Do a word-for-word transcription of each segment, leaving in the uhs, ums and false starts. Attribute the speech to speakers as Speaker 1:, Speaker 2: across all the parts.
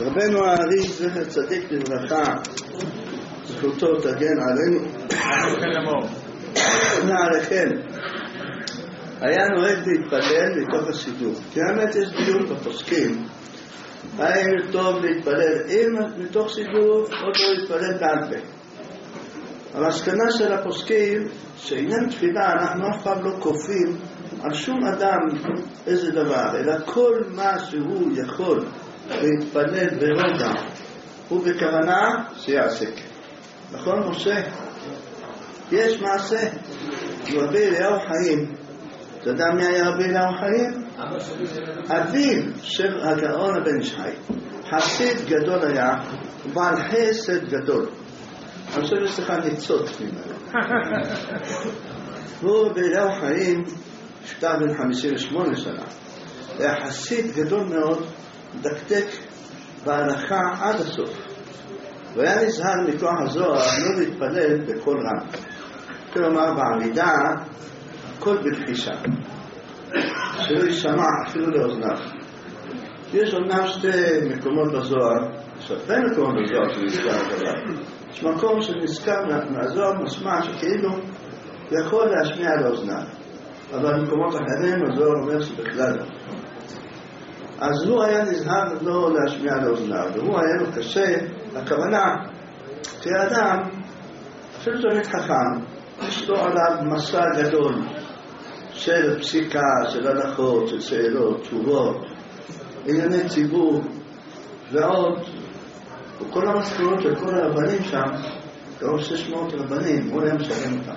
Speaker 1: רבנו הארי זכר צדיק לברכה, זכותו תגן עלינו נעליכם, היה נוהג להתפלל מתוך הסידור. כי האמת יש דיון בפוסקים האם טוב להתפלל עם מתוך סידור או לא להתפלל בעל פה. המסקנה של הפוסקים שעניין תפילה אנחנו אף פעם לא כופים על שום אדם איזה דבר, אלא כל מה שהוא יכול להתפלל ברוגע ובכוונה שיעשה. נכון משה? יש מעשה. רבי אליהו חיים, אתה יודע מי היה רבי אליהו חיים? אביו של הגאון הבן איש חי, חסיד גדול היה, בעל חסד גדול. אני חושב שיש לך ניצות ממנו. הוא רבי אליהו חיים שפטר בן חמישים ושמונה שנה, היה חסיד גדול מאוד, דקדק בהלכה עד הסוף, והיה נזהר מכוח הזוהר לא להתפלל בכל רם, כלומר בעמידה הכל בלחישה, שלא יישמע אפילו לאוזניו. יש אומנם שתי מקומות בזוהר, שתי מקומות בזוהר שנזכר הדבר. יש מקום שנזכר מהזוהר משמע שכאילו יכול להשמיע לאוזניו, אבל במקומות אחרים הזוהר אומר שבכלל לא. אז הוא היה נזהר לא להשמיע לאוזניו, והוא היה לו קשה. הכוונה, כאדם אפילו תמיד חכם, יש לו עליו מסע גדול של פסיקה, של הלכות, של שאלות, תשובות, ענייני ציבור ועוד, וכל המשכורות של כל הרבנים שם, קרוב שש מאות רבנים, הוא היה משלם אותם.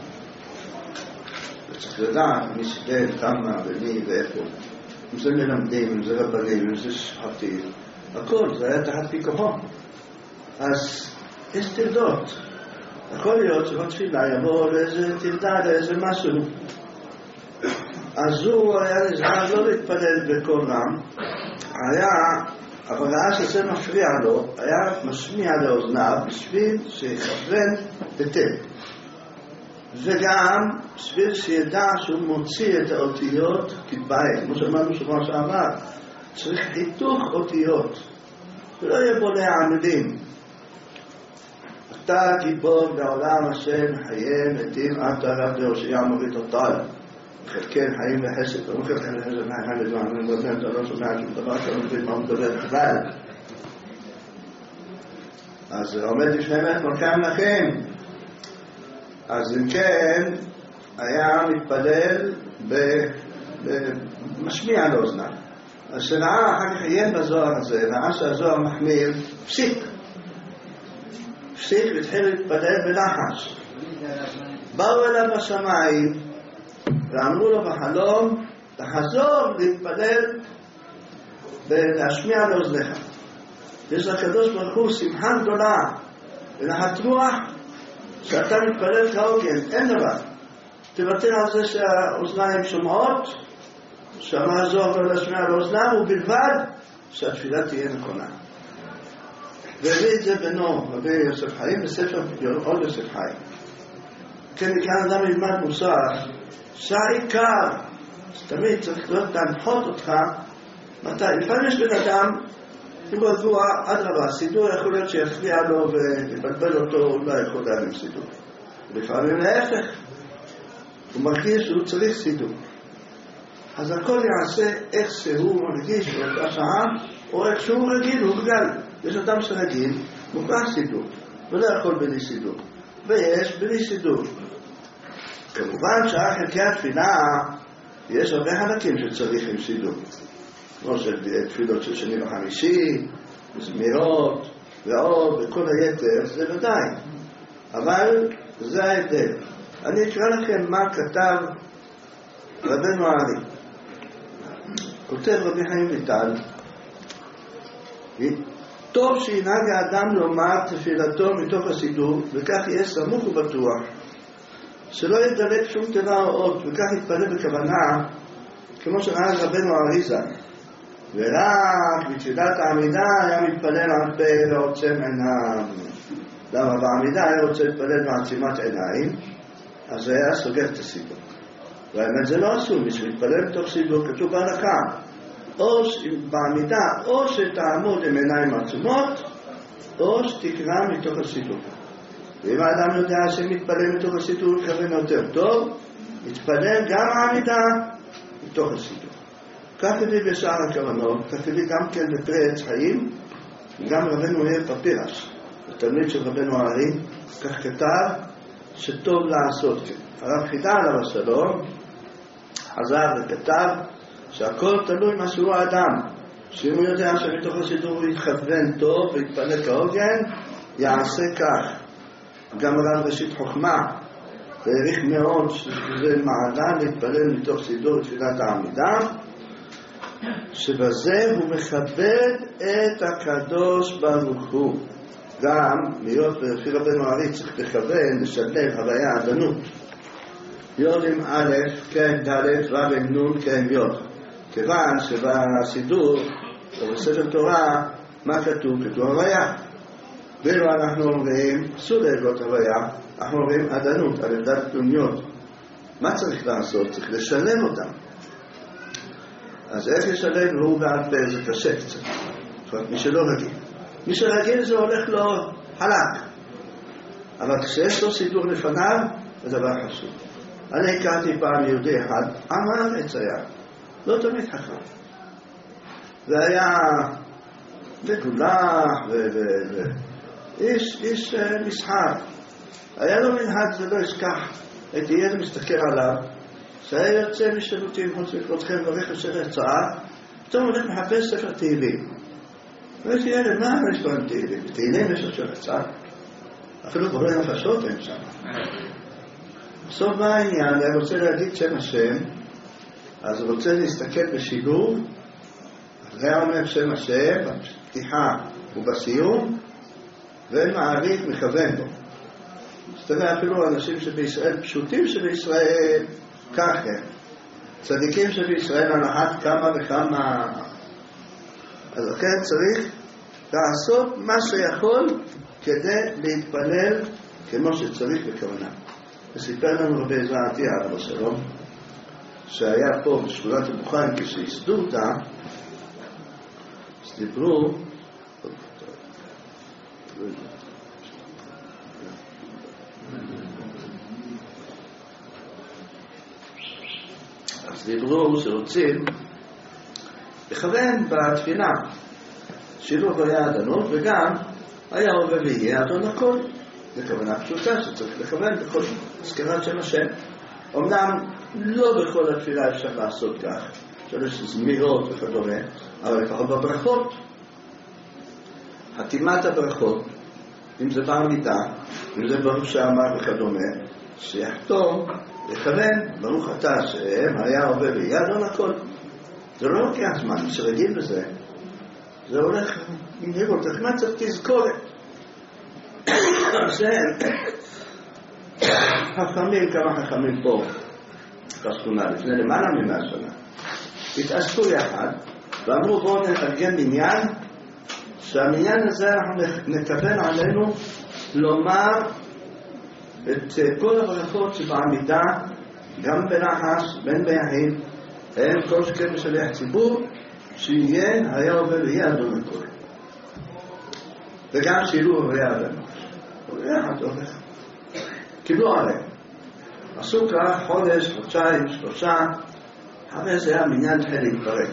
Speaker 1: וצריך לדעת מי שדל, כמה ומי ואיפה, אם זה מלמדים, אם זה רבנים, אם זה שחטים, הכל, זה היה תחת פיקוחו. אז יש תלדות. יכול להיות שבתפילה יבוא לאיזה תלדה, לאיזה משהו. אז הוא היה נזהר לא להתפלל בכל רם, היה, אבל ראה שזה מפריע לו, היה משמיע לאוזניו בשביל שיכוון היטב. וגם בשביל שידע שהוא מוציא את האותיות כבית, כמו שאמרנו שבוע שעבר, צריך חיתוך אותיות, ולא יהיה בולע המילים. אתה גיבור בעולם השם חיים מתים אתה רב להושיע מוריד אותל חלקי חיים וחסד ומחל חיים וחסד מהחיים לדבר אני מדבר אתה לא שומע שום דבר אתה לא מבין מה הוא מדבר בכלל. אז עומד לפני מלך מלכם לכם. אז אם כן היה מתפלל במשמיע לאוזניו. אז שראה אחר כך עיין בזוהר הזה, ראה שהזוהר מחמיר, פסיק פסיק והתחיל להתפלל בלחש. באו אליו בשמיים ואמרו לו בחלום תחזור להתפלל ולהשמיע לאוזניך. יש לקדוש ברוך הוא שמחה גדולה ונחת רוח שאתה מתפלל כהוגן, אין דבר. תוותר על זה שהאוזניים שומעות, שמע הזוהר ולהשמיע לאוזניו, ובלבד שהתפילה תהיה נכונה. והביא את זה בנו, רבי יוסף חיים, בספר עוד יוסף חיים. כן, כאן אדם ילמד מוסר, שהעיקר, תמיד צריך להיות להנחות אותך, מתי, לפעמים יש בן אדם, אם הוא עזוע, עד רבה, סידור יכול להיות שיפריע לו ולבלבל אותו, הוא לא יכול להיות עם סידור. לפעמים להפך, הוא מרגיש שהוא צריך סידור. אז הכל יעשה איך שהוא מרגיש באותה שעה, או איך שהוא רגיל, הוא גדל. יש אדם שרגיל, מוכרח סידור, ולא יכול בלי סידור. ויש בלי סידור. כמובן שהחלקי התפילה, יש הרבה חלקים שצריך עם סידור. כמו של תפילות של שני וחמישי, זמירות, ועוד, וכל היתר, זה ודאי. אבל זה ההבדל. אני אקרא לכם מה כתב רבנו הארי. כותב רבי חיים ויטל, טוב שינהג האדם לומר תפילתו מתוך הסידור, וכך יהיה סמוך ובטוח, שלא ידלק שום תיבה או אות, וכך יתפלל בכוונה, כמו שנהג רבנו האריזה. ורק בתפילת העמידה היה מתפלל על פה ועוצם עיניים. למה בעמידה היה רוצה להתפלל בעצימת עיניים, אז זה היה סוגר את הסידור. והאמת זה לא אסור, בשביל להתפלל בתוך סידור כתוב בהלכה. או בעמידה, או שתעמוד עם עיניים עצומות, או שתקרא מתוך הסידור. ואם האדם יודע שמתפלל מתוך הסידור לכוון יותר טוב, יתפלל גם העמידה מתוך הסידור. כך הביא בשאר הכוונות, כך הביא גם כן בפרי עץ חיים, וגם רבנו מאיר פפירס, התלמיד של רבנו הארי, כך כתב שטוב לעשות כן. הרב חידה עליו השלום חזר וכתב שהכל תלוי מה שהוא האדם, שאם הוא יודע שמתוך הסידור הוא יתכוון טוב ויתפלל כהוגן, יעשה כך. גם הרב ראשית חוכמה והעריך מאוד שזה מעלה להתפלל מתוך סידור תפילת העמידה, שבזה הוא מכבד את הקדוש ברוך הוא. גם להיות לפי רבנו הארי צריך לכוון, לשלב הוויה עדנות. יוד עם א' כן ד' ו' עם נ' כן יוד. כיוון שבסידור או בספר תורה מה כתוב? כתוב הוויה. ואילו אנחנו אומרים, אסור להגלות הוויה, אנחנו אומרים עדנות, על עדת פלוניות. מה צריך לעשות? צריך לשלב אותם. אז איך לשלב והוא בעד פה זה קשה קצת. זאת אומרת, מי שלא רגיל. מי שרגיל זה הולך לו חלק. אבל כשיש לו סידור לפניו, זה דבר חשוב. אני הכרתי פעם יהודי אחד, אמר עץ היה, לא תמיד חכם. והיה מגולח ואיש איש מסחר. היה לו מנהג, זה לא ישכח. הייתי ילד מסתכל עליו, שהיה יוצא משירותים, חוץ מכבודכם ברכב של הרצאה, פתאום הולך מחפש ספר תהילים. ואיזה ילד, מה יש לו עם תהילים? תהילים יש לו של הרצאה. אפילו בורא נפשות הם שם. בסוף מה העניין? אני רוצה להגיד שם השם, אז הוא רוצה להסתכל בשילוב, זה אומר שם השם, בפתיחה ובסיום, ומעריך מכוון בו. זאת אומרת, אפילו אנשים שבישראל, פשוטים שבישראל, כך הם. צדיקים שבישראל הנחת כמה וכמה. אז לכן צריך לעשות מה שיכול כדי להתפלל כמו שצריך בכוונה. וסיפר לנו רבי זעתי עליו השלום, שהיה פה בשכונת הבוכיים כשייסדו אותה, אז דיברו, אז דיברו שרוצים לכוון בתפילה שילוב היה עדנות וגם היה עובר ויהיה אדון הכל. זה כוונה פשוטה שצריך לכוון בכל הזכרת שם השם. אמנם לא בכל התפילה אפשר לעשות כך, שיש זמירות וכדומה, אבל לפחות בברכות, חתימת הברכות, אם זה בעמידה, אם זה ברוך שאמר וכדומה, שיחתום לכוון ברוך אתה השם היה עובר ויהיה אדון הכל. זה לא לוקח זמן, שרגיל בזה, זה הולך עם הירות, איך מה צריך תזכורת? חכמים, כמה חכמים פה בשכונה, לפני למעלה ממאה שנה, התעסקו יחד ואמרו בואו נארגן מניין, שהמניין הזה אנחנו נקבל עלינו לומר את כל הברכות שבעמידה, גם בנחש, בין ביחיד, הם כל שכן בשליח ציבור, שיהיה היה עובר ויהיה אדון הכל. וגם שילוב היה אדון. ויחד הולך. קיבלו עליהם. עשו כך חודש, חודשיים, שלושה, אחרי זה היה מניין תחיל להתפרק.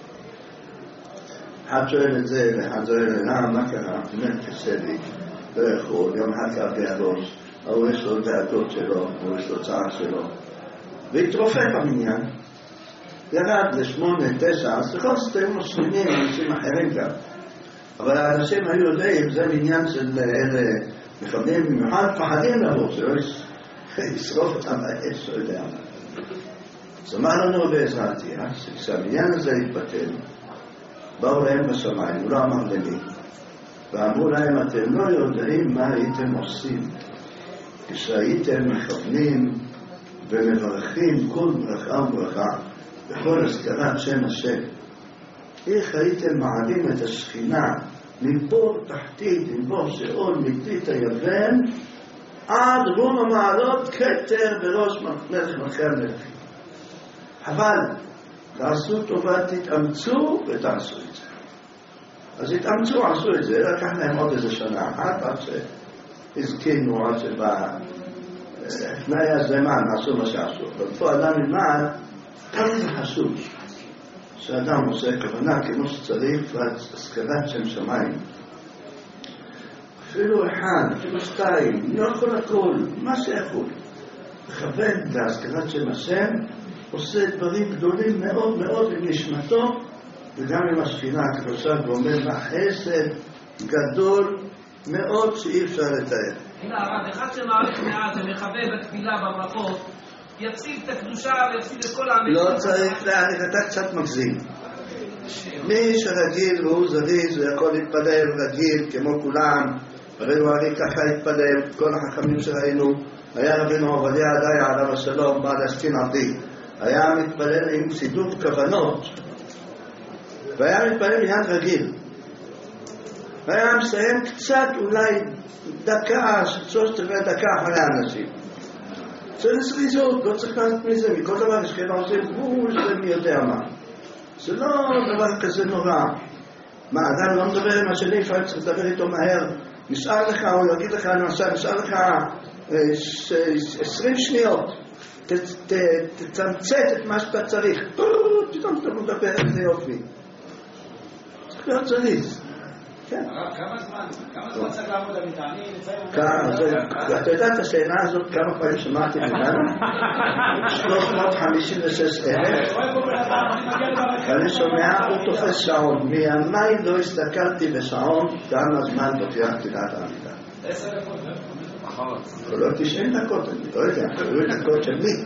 Speaker 1: אחד שואל את זה, ואחד שואל למה, מה קרה? באמת קשה לי, לא יכול, גם אחד כאבי הראש, הוא יש לו דעתות שלו, הוא יש לו צער שלו. והתרופק המניין. ירד לשמונה, תשע, אז לכל סתם משמינים, אנשים אחרים גם. אבל האנשים היו יודעים, זה מניין של אלה מכוונים במיוחד, פחדים לבוא, שלא ישרוף אותם באש, לא יודע מה. אז אמר לנו בעזרתי, כשהמניין הזה התבטל, באו להם בשמיים, הוא לא אמר למי, ואמרו להם, אתם לא יודעים מה הייתם עושים, כשהייתם מכוונים ומברכים כל ברכה וברכה, בכל הזכרת שם השם. איך הייתם מעלים את השכינה מבור תחתית, מבור שאול, מתית היבן, עד רום המעלות כתר בראש מלך מלכי המלכים. אבל תעשו טובה, תתאמצו ותעשו את זה. אז התאמצו, עשו את זה, לקח להם עוד איזה שנה אחת, עד שהזקינו, עד שבא תנאי הזמן, עשו מה שעשו. אבל פה אדם נלמד, כמה זה חשוב שאדם עושה כוונה כמו שצריך להשכלת שם שמיים. אפילו אחד, אפילו שתיים, לא יכול הכל, מה שיכול. לכוון להשכלת שם השם, עושה דברים גדולים מאוד מאוד עם נשמתו, וגם עם השכינה הקדושה גומל לה חסד גדול מאוד שאי אפשר לתאר.
Speaker 2: הנה הרב, אחד שמעריך מעט ומחווה בתפילה בברכות, יפסיד את הקדושה ויפסיד את כל העמים.
Speaker 1: לא צריך להעריך, אתה קצת מגזים. מי שרגיל והוא זריז ויכול להתפלל רגיל כמו כולם, הרי הוא הרי ככה התפלל, כל החכמים שראינו, היה רבינו עובדיה עדיה עליו השלום, בעל השכין עבדי, היה מתפלל עם סידור כוונות, והיה מתפלל מיד רגיל. והיה מסיים קצת אולי דקה, שלושת רבעי דקה אחרי האנשים. זה לזריזות, לא צריך לעשות מזה, מכל דבר יש כאלה עושים, הוא זה מי יודע מה. זה לא דבר כזה נורא. מה, אדם לא מדבר עם השני, אפשר צריך לדבר איתו מהר. נשאר לך, הוא יגיד לך, נשאר, נשאר לך עשרים שניות. תצמצת את מה שאתה צריך. פתאום אתה מדבר, איזה יופי. צריך להיות זריז. כן.
Speaker 2: כמה זמן? כמה זמן צריך לעמוד על מטעני?
Speaker 1: אתה יודע את השאלה הזאת כמה פעמים שמעתי ממנו? שלוש מאות חמישים ושש אלף. ואני שומע, הוא תופס שעון. מימיי לא הסתכלתי בשעון כמה זמן לוקח תפילת העמידה.
Speaker 2: עשר דקות.
Speaker 1: לא תשעים דקות, אני לא יודע, תראו דקות של מי.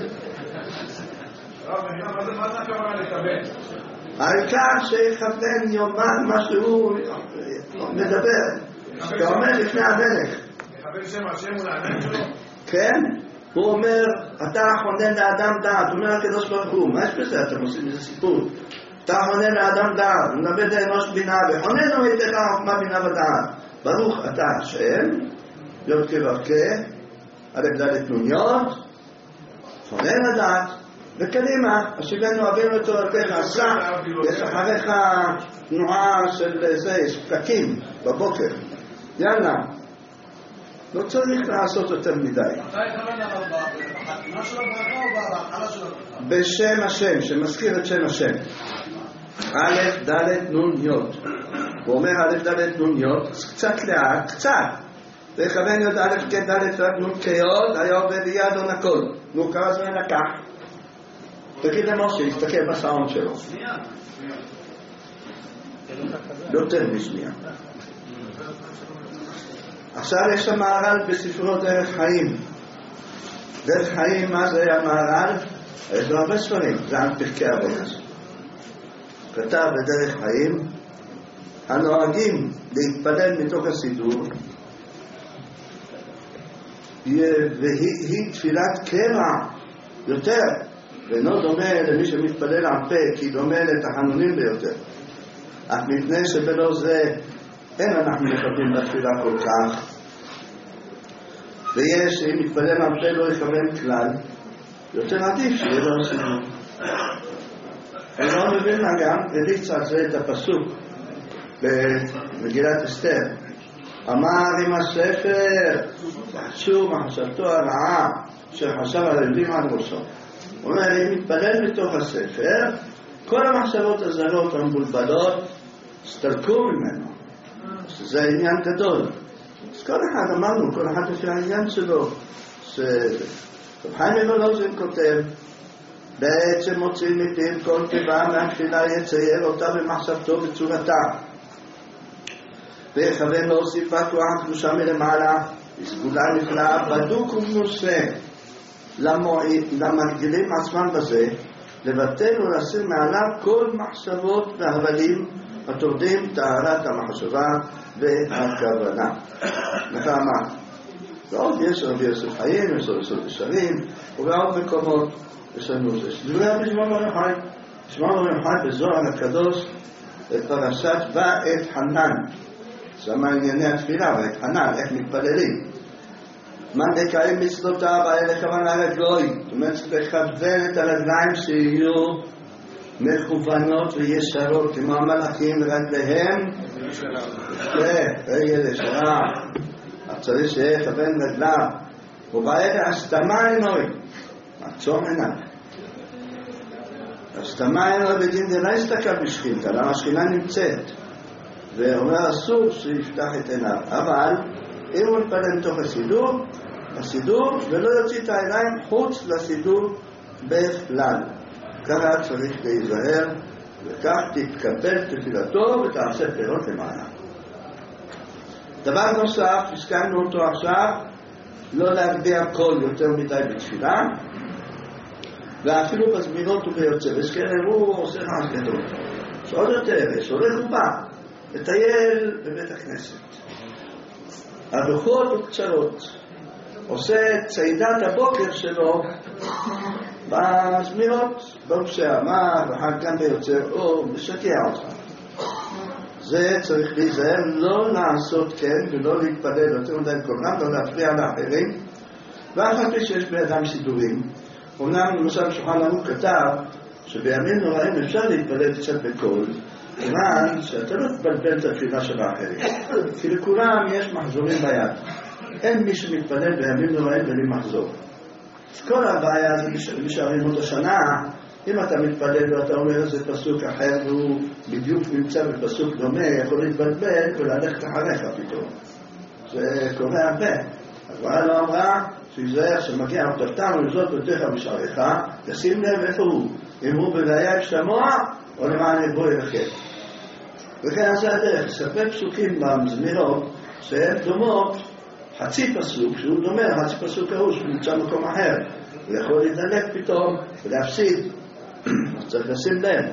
Speaker 2: מה זה הכוונה לקבל?
Speaker 1: העיקר שיכוון יומן מה שהוא מדבר. אתה אומר לפני המלך.
Speaker 2: מכוון שם השם הוא לעניין שלו?
Speaker 1: כן, הוא אומר, אתה חונן לאדם דעת, הוא אומר הקדוש ברוך הוא, מה יש בזה? אתם עושים איזה סיפור. אתה חונן לאדם דעת, הוא מלמד לאנוש בינה, וחונן לו ידיך חוכמה בינה ודעת. ברוך אתה השם, יוד כברכי, א' ד' נוניות, חונן לדעת, וקדימה, השיבנו אבינו את תורתך, עשה, יש אחריך תנועה של זה, פקקים בבוקר. יאללה, לא צריך לעשות יותר מדי.
Speaker 2: מתי הכוון אבל בחתימה של הברכה או בהתחלה של הברכה?
Speaker 1: בשם השם, שמזכיר את שם השם. א' ד' נון יוד. הוא אומר א' ד' נון יוד, קצת לאט, קצת. וכוון יוד א' כ' ד' רק נון כיוד, היה עובד יד או נקול. נו, כמה זמן לקח? תגיד למשה, יסתכל בשעון שלו.
Speaker 2: שנייה.
Speaker 1: יותר משנייה. עכשיו יש המהר"ל בספרו דרך חיים. דרך חיים, מה זה המהר"ל? יש לו הרבה ספרים, זה על פרקי אבות. כתב בדרך חיים, הנוהגים להתפלל מתוך הסידור, והיא תפילת קרע יותר, ואינו דומה למי שמתפלל על פה, כי דומה לתחנונים ביותר. אך מפני שבלא זה אין אנחנו מכוונים לתפילה כל כך, ויש אם מתפלל על פה לא יכוון כלל, יותר עדיף שיהיה לו סידור. אני לא מבין מה גם, הריץ על זה את הפסוק במגילת אסתר. אמר עם הספר, תחשו מחשבתו הרעה שחשב על הלבים על ראשו. הוא אומר, אם מתפלל מתוך הספר, כל המחשבות הזרות המבולבלות הסתלקו ממנו. שזה עניין גדול. אז כל אחד אמרנו, כל אחד לפי העניין שלו, שחיים מוולוז'ין כותב, בעצם מוצאים מפיו כל תיבה מהתפילה יצייר אותה במחשבתו בצורתה. ויכוון להוסיף בה כוח קדושה מלמעלה, בסגולה נפלאה, בדוק ומנוסה. למגדילים עצמם בזה, לבטל ולשים מעליו כל מחשבות והבלים התורדים טהרת המחשבה והכוונה. וכמה? ועוד יש רבי יוסף חיים, יש רבי יוסף ישרים, ובעוד מקומות יש לנו זה. שדולי רבי שמעון בר יוחאי, שמעון בר יוחאי בזוהר הקדוש את פרשת ואת חנן. זה מה ענייני התפילה, ואת חנן, איך מתפללים. מה נקיים מצוותיו, היה לכוון הרגלוי, זאת אומרת, לכוון את הרגליים שיהיו מכוונות וישרות כמו המלאכים רגליהם רגל ישרה. צריך שיכוון רגליו ובעדה הסתמה עינוי עצום עיניו. הסתמה עינוי בדין זה לא הסתכל בשכינתה, למה השכינה נמצאת ואומר אסור שיפתח את עיניו, אבל אם הוא מתפלל מתוך הסידור הסידור ולא יוציא את העיניים חוץ לסידור בכלל. ככה צריך להיזהר וכך תתקבל תפילתו ותעשה פירות למעלה. דבר נוסף, הסכמנו אותו עכשיו, לא להגביה קול יותר מדי בתפילה ואפילו בזמינות וביוצא. וסכן הוא עושה רעש גדול. שעוד יותר, יש הולך ובא לטייל בבית הכנסת. ארוכות וקצרות. עושה צעידת הבוקר שלו בזמירות, באופשע, מה, ואחר גם ביוצא, או משקע אותך. זה צריך להיזהר, לא לעשות כן ולא להתפלל יותר מדי קורנם, לא להפריע לאחרים, ואף על פי שיש באדם סידורים. אומנם למשל שולחן ערוך כתב שבימים נוראים אפשר להתפלל קצת בקול, כיוון שאתה לא תבלבל את התפילה של האחרים, כי לכולם יש מחזורים ביד. אין מי שמתפלל בימים נוראים בלי מחזור. כל הבעיה זה משארים אותו שנה, אם אתה מתפלל ואתה אומר איזה פסוק אחר והוא בדיוק נמצא בפסוק דומה, יכול להתבלבל וללכת אחריך פתאום. זה קורה הרבה. הגמרא לא אמרה שיזהר שמגיע אותתם ולזאת בתיך בשעריך, תשים לב איפה הוא, אם הוא בראיה שמוע או למען יבוא אליכם. וכן זה הדרך, ספק פסוקים במזמירות שהן דומות, חצי פסוק שהוא דומה, חצי פסוק ההוא שהוא נמצא במקום אחר, הוא יכול להידלק פתאום ולהפסיד. אז צריך לשים לב.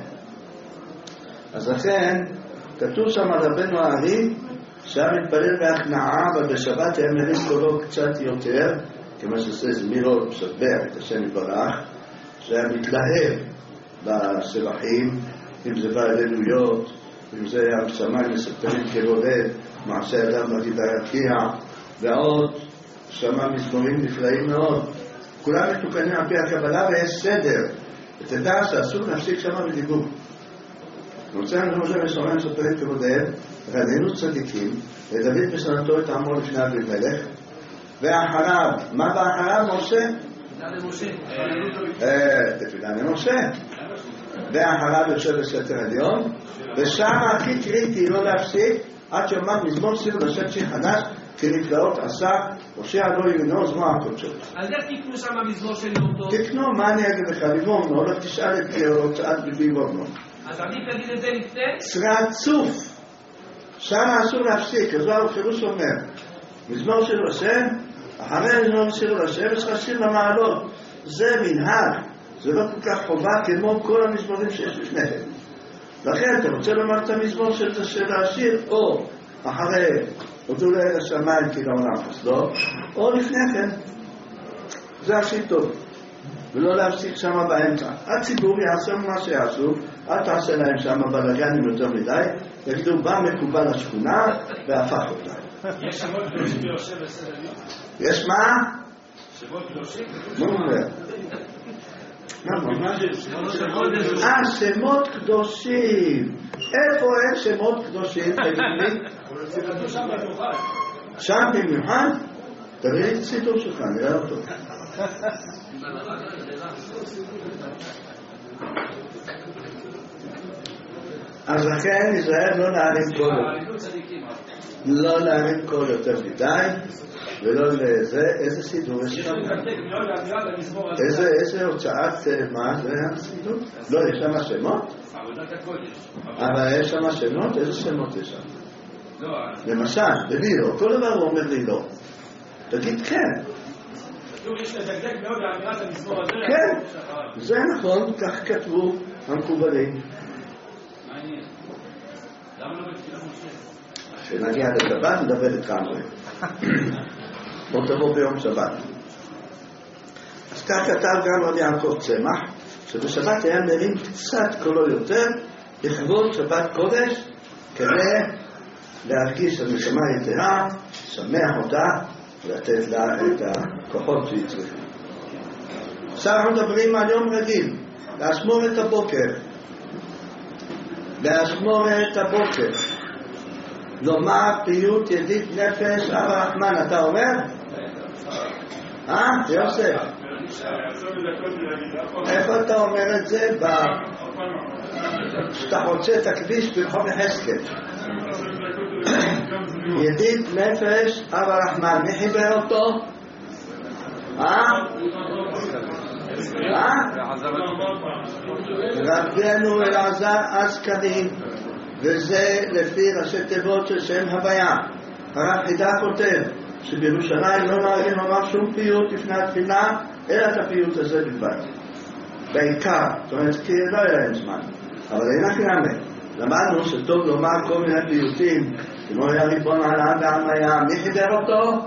Speaker 1: אז לכן כתוב שם על רבנו הארי שהיה מתפלל בהכנעה ובשבת היה מרים קולו קצת יותר, כמו שעושה זמירות משבח את השם יתברך, שהיה מתלהב בסבחים, אם זה בהללויות, אם זה המשמיים מספרים כבודד, מעשה אדם בגיד הרקיע, ועוד שמע מזמורים נפלאים מאוד. כולם מתוקנים על פי הקבלה ויש סדר. ותדע שאסור להפסיק שמה בדיבור. אני רוצה לנו למשל משמעים מספרים כבודד, ראינו צדיקים, ודוד בשנתו את עמו לפני אבימלך, ואחריו, מה באחריו משה?
Speaker 2: תפילה למשה.
Speaker 1: תפילה למשה. ואחריו יושב בסתר עליון, ושם הכי קריטי לא להפסיק, עד שאומר מזמור שיר לשם שיר חדש, כי נפלאות עשה, הושע לא יגנוז זרוע הקודשות.
Speaker 2: אז איך תקנו שם המזמור של יום טוב?
Speaker 1: תקנו, מה אני אגיד לך, ליבורנו, הולך תשאל את הוצאת ליבורנו.
Speaker 2: אז אני תגיד את זה לפני?
Speaker 1: רצוף. שם אסור להפסיק, אז הוא פירוש אומר, מזמור של השם, אחרי מזמור של השם, יש לך שיר למעלות. זה מנהג, זה לא כל כך חובה כמו כל המזמורים שיש לפניהם. לכן אתה רוצה לומר את המזמור של של השיר, או אחרי הודו לאל השמיים כי לעולם חסדו, או לפני כן. זה הכי טוב. ולא להפסיק שם באמצע. הציבור יעשו מה שיעשו, אל תעשה להם שם בלגנים יותר מדי, יגידו בא מקובל השכונה והפך אותה.
Speaker 3: יש שמות קדושים ביושב בסדר יום?
Speaker 1: יש מה?
Speaker 3: שמות קדושים?
Speaker 1: מה אומר? אה, שמות קדושים. איפה אין שמות קדושים? שם במיוחד? תראי לי את הסידור שלך, נראה אותו. אז לכן נזהר לא להרים קול, לא להרים קול יותר מדי, ולא לזה, איזה סידור יש שם? איזה הוצאת, מה זה הסידור? לא, יש שם שמות? אבל יש שם שמות? איזה שמות יש שם? למשל, בלילו, כל דבר הוא אומר לי לא. תגיד כן.
Speaker 3: יש לדקדק מאוד לאמירת המזמור הזה.
Speaker 1: כן, זה נכון, כך כתבו המקובלים.
Speaker 3: מעניין. למה לא בתפילה משה?
Speaker 1: כשנגיע לשבת נדבר איתך על זה. בוא תבוא ביום שבת. אז כך כתב גם רבי יעקב צמח, שבשבת היה מרים קצת קולו יותר, לכבוד שבת קודש, כדי להרגיש הנשמה יתרה, שמח אותה, ולתת לה את הכוחות שהיא צריכה. עכשיו אנחנו מדברים על יום רגיל, להשמור את הבוקר, באשמורת הבוקר, לומר פיוט ידיד נפש אב הרחמן. אתה אומר? אה? יוסף? איפה אתה אומר את זה? שאתה רוצה את הכביש ברחוב יחזקאל. ידיד נפש אב הרחמן, מי חיבר אותו? אה? אה? רבנו אלעזר אזקני, וזה לפי ראשי תיבות של שם הוויה. הרב חידה כותב שבירושלים לא נוהגים לומר שום פיוט לפני התפילה, אלא את הפיוט הזה בלבד. בעיקר, זאת אומרת, כי לא היה להם זמן, אבל אין הכנעמה. למדנו שטוב לומר כל מיני פיוטים, כמו היה ריבון על האדם היה, מי חיבר אותו?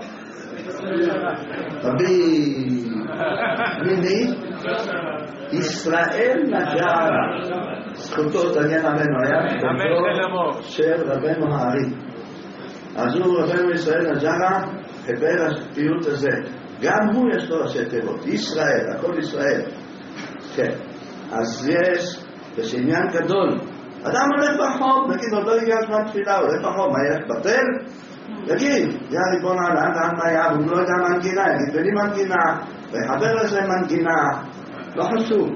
Speaker 1: רבי מיני ישראל נג'רה, זכותו תגן עלינו, היה זכותו של רבנו הארי. אז הוא רבנו ישראל נג'רה חיבר הפיוט הזה, גם הוא יש לו ראשי תיבות, ישראל, הכל ישראל. כן, אז יש, יש עניין גדול. אדם הולך ברחוב, נגיד עוד לא הגיע זמן תפילה, הולך ברחוב, מה ילך בטל? יגיד, יא ריבון על האדם היה, הוא לא יודע מנגינה, יגיד בלי מנגינה, ויחבר לזה מנגינה, לא חשוב,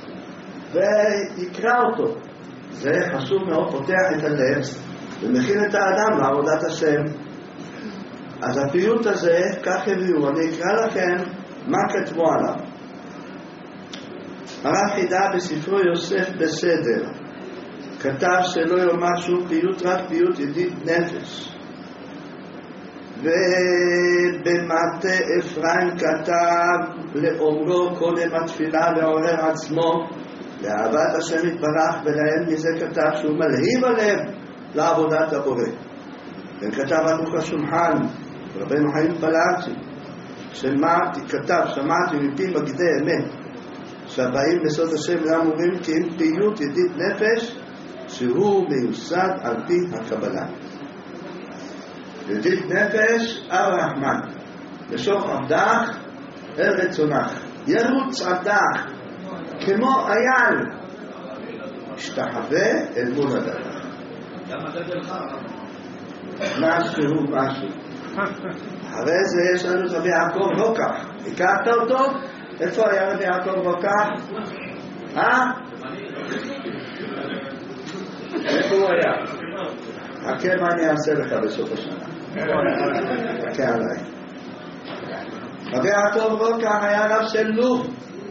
Speaker 1: ויקרא אותו. זה חשוב מאוד, פותח את הלב ומכין את האדם לעבודת השם. אז הפיוט הזה, כך הביאו, אני אקרא לכם מה כתבו עליו. הרב חידה בספרו יוסף בסדר כתב שלא יאמר שום פיוט, רק פיוט ידיד נפש. ובמטה אפרים כתב לאומרו קודם התפילה לעורר עצמו לאהבת השם יתברך, ולהם מזה כתב שהוא מלהיב הלב לעבודת הבורא. וכתב ערוך השולחן רבנו חיים פלאצ'י שמעתי, כתב, שמעתי מפי מגדי אמת שהבאים בסוד השם לאמורים כי אם פיוט ידיד נפש שהוא מיוסד על פי הקבלה. ידיד נפש אב הרחמן, לשוך עבדך אל רצונך, ירוץ עבדך כמו אייל, השתחווה אל מול הדרך. משהו משהו. אחרי זה יש לנו רבי יעקב רוקח. הכרת אותו? איפה היה רבי יעקב רוקח? אה? איפה הוא היה? חכה מה אני אעשה לך בסוף השנה. חכה עליי. רבי יעקב רוקח היה רב של לוב.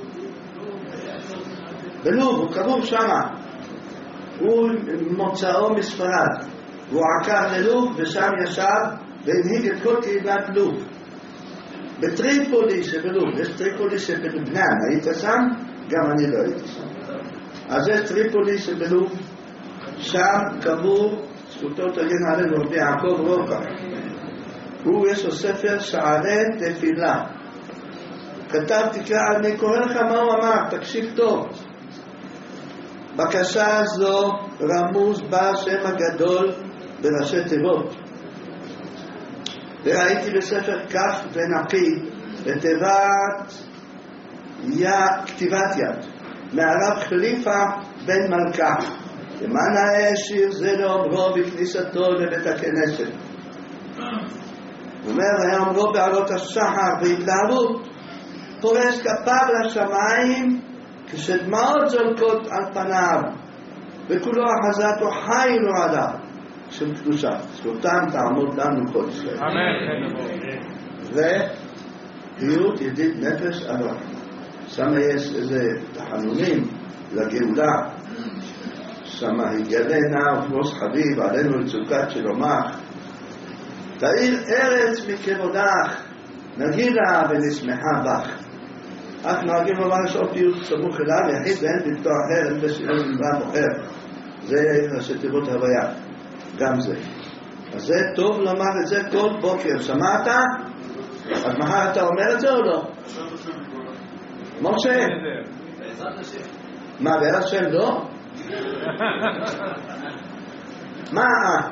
Speaker 1: בלוב, הוא קבור שמה. הוא מוצאו מספרד. הוא עקר ללוב ושם ישב והנהיג את כל קהילת לוב. בטריפולי שבלוב, יש טריפולי שבלבנן, היית שם? גם אני לא הייתי שם. אז יש טריפולי שבלוב, שם קבור, זכותו תגן עלינו רבי יעקב רוקח. הוא יש לו ספר שערי תפילה. כתב, תקרא, אני קורא לך מה הוא אמר, תקשיב טוב. בקשה זו רמוז בה השם הגדול בראשי תיבות. וראיתי בספר כף ונקי בתיבת כתיבת יד מהרב חליפה בן מלכה, למען השיר זה לאומרו בכניסתו לבית הכנסת. הוא אומר, היה אומרו בעלות השחר בהתלהבות, פורס כפיו לשמיים כשדמעות זולקות על פניו, וכולו אחזתו חי נועדה של קדושה. זכותם תעמוד לנו כל ישראל.
Speaker 3: אמן.
Speaker 1: ופיוט ידיד נפש אב הרחמן. שם יש איזה תחנונים לגאולה. שם יגלנה ופרוס חביב עלינו לצוקת שלומך. תאיר ארץ מכבודך, נגילה ונשמחה בך. אך נוהגים לומר יש עוד פיוט סמוך אליו, יחיד ואין בלתו אחר, אין בשביל נברא אחר. זה ראשי תיבות הוויה, גם זה. אז זה טוב לומר את זה כל בוקר. שמעת? אז מחר אתה אומר את זה או לא? משה? מה, בעזרת השם לא? מה?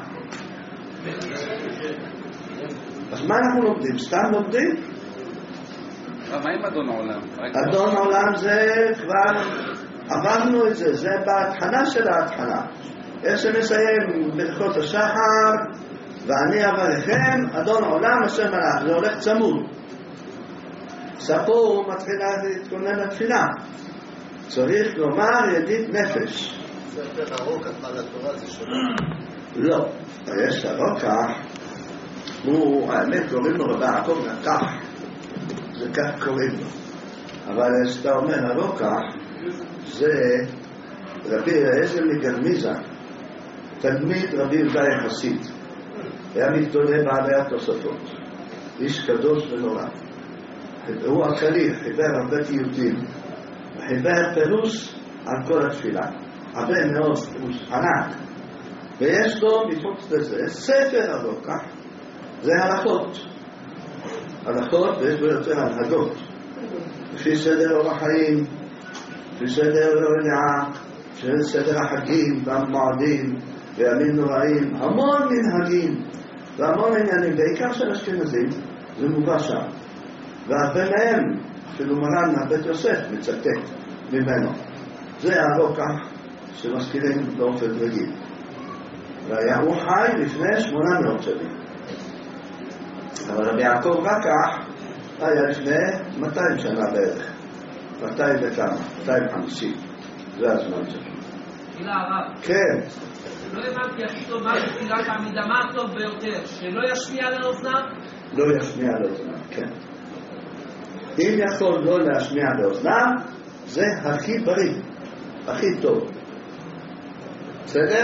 Speaker 1: אז מה אנחנו לומדים? סתם לומדים?
Speaker 4: מה עם אדון העולם?
Speaker 1: אדון העולם זה כבר עברנו את זה, זה בהתחלה של ההתחלה. איך שמסיים ברכות השחר, ואני אברכם, אדון עולם אשר מלך, זה הולך צמוד. עכשיו פה הוא מתחיל להתכונן לתפילה. צריך לומר ידיד נפש.
Speaker 5: ספר הרוקח על התורה זה שונה?
Speaker 1: לא, יש הרוקח, הוא, האמת קוראים לו רבי יעקב נקח, זה כך קוראים לו. אבל כשאתה אומר הרוקח, זה רבי אליעזר מגרמיזה, תלמיד רבי יהודה יחסית. היה מתגדולי בעלי התוספות, איש קדוש ונורא. הוא הכליל, חיבר הרבה פיוטים, חיבר פירוש על כל התפילה, הרבה מאוד פירוש ענק. ויש לו מחוץ לזה ספר הרוקח, זה הלכות. הלכות, ויש בו יותר הנהגות. לפי סדר אורח חיים, לפי סדר הולעה, לפי סדר החגים והמועדים וימים נוראים, המון מנהגים והמון עניינים, בעיקר של אשכנזים, זה מובא שם. והרבה מהם, אפילו מרן מהבית יוסף, מצטט ממנו. זה הרוקח שמזכירים באופן רגיל. והיה הוא חי לפני שמונה מאות שנים. אבל רבי יעקב רקח היה לפני מאתיים שנה בערך. מאתיים וכמה, מאתיים וחמישים. זה הזמן שלו.
Speaker 2: תפילה הרב.
Speaker 1: כן.
Speaker 2: לא הבנתי הכי טוב מה תפילת העמידה, מה הטוב ביותר? שלא ישמיע לאוזניו?
Speaker 1: לא ישמיע לאוזניו, כן. אם יכול לא להשמיע לאוזניו, זה הכי בריא, הכי טוב. בסדר?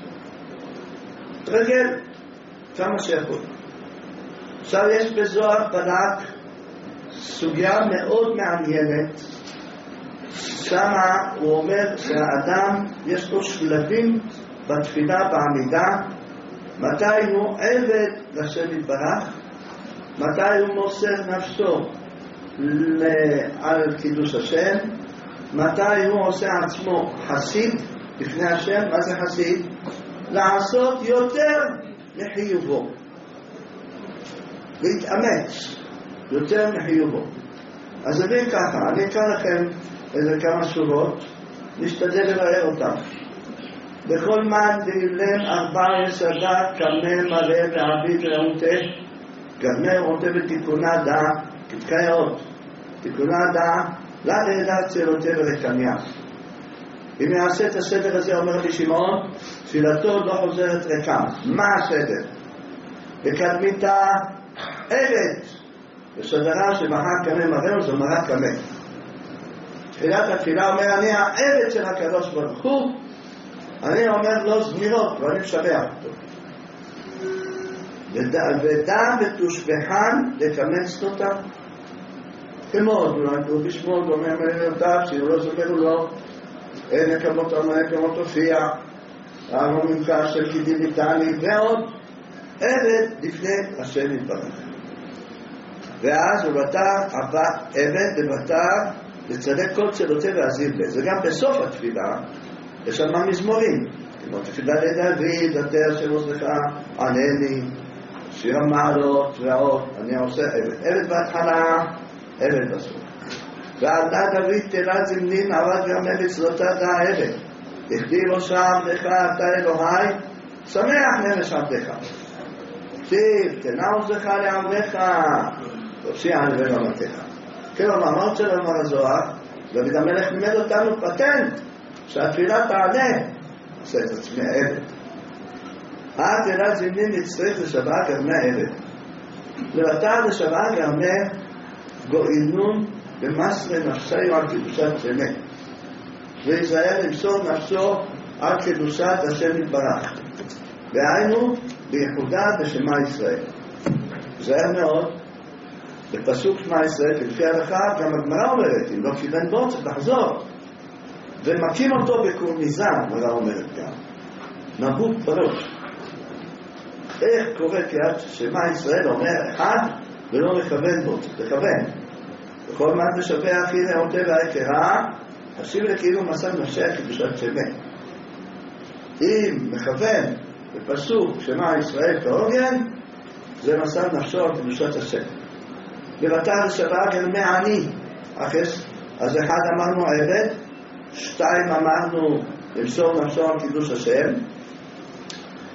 Speaker 1: תרגל כמה שיכול. עכשיו יש בזוהר בלק סוגיה מאוד מעניינת. שמה הוא אומר שהאדם יש לו שלבים בתפילה בעמידה, מתי הוא עבד לשם יתברך, מתי הוא מוסר נפשו על קידוש השם, מתי הוא עושה עצמו חסיד לפני השם. מה זה חסיד? לעשות יותר מחיובו, להתאמץ יותר מחיובו. אז אני ככה, אני אקרא לכם איזה כמה שורות, נשתדל לבאר אותם. בכל מן דילם ארבע יסדה קמא מלא ועביד רעותה, קמא רעותה בתיקונה דע כתקיות, תיקונה דע לא לידע צלותה ורקניה. אם יעשה את הסדר הזה, אומר רבי שמעון, תפילתו לא חוזרת ריקה. מה הסדר? בקדמיתה עבד, בסדרה שבחר קמא מראהו, זו מראה קמא. תחילת התפילה אומר, אני העבד של הקדוש ברוך הוא, אני אומר לו זמירות ואני משבח אותו. ודע ותושבחן לקמץ אותה. כמו הוא למדו בשמו, הוא אומר מלאותיו, שהוא לא זומרו לו, אין נקמות עמה נקמות הופיע, אנו ממך של קידים איתני, ועוד עבד לפני השם יתברך. ואז הוא בתר עבד ובתר לצדק כל צלותה ועזיב בה. זה גם בסוף התפילה, יש שם מזמורים, כמו תפילה לדוד, אתה אשר עוזרך, ענני, שיר המעלות ועוד. אני עושה עבד, עבד בהתחלה, עבד בסוף. ועדה דוד תלת זמנים עבד גם מצלותה העבד, הכתיב ראשם לך אתה אלוהי, שמח נפש עבדך, כתיב תנע עוזך לעבדך, תושיע על ורמתך. כלומר, מה רוצה לומר הזוהר? דוד המלך לימד אותנו פטנט שהתפילה תענה, עושה את עצמי העבד. עד תלת זמנים נצטרך לשבעה גרמי העבד, לבטר לשבעה גרמי גואינון במסרי נפשי על קדושת שמת, וישראל למסור נפשו על קדושת השם יתברך, והיינו בייחודה בשמה ישראל. זהר מאוד, בפסוק שמה ישראל כלפי ההלכה, גם הגמרא אומרת, אם לא כיוון בו צריך לחזור, ומקים אותו בקורניזה, הגמרא אומרת גם, נבוט בראש. איך קורה כי שמה ישראל אומר אחד ולא מכוון בו, צריך לכוון. וכל מה משבח הנה עוטה והיקרה, חשיב לכאילו מסע נפשי הקדושת שמת. אם מכוון בפסוק שמה ישראל כעוגן, זה מסע נפשו על קדושת השם. ובתר לשבעה גרמי עני, אז אחד אמרנו עבד, שתיים אמרנו למסור נפשו על קידוש השם,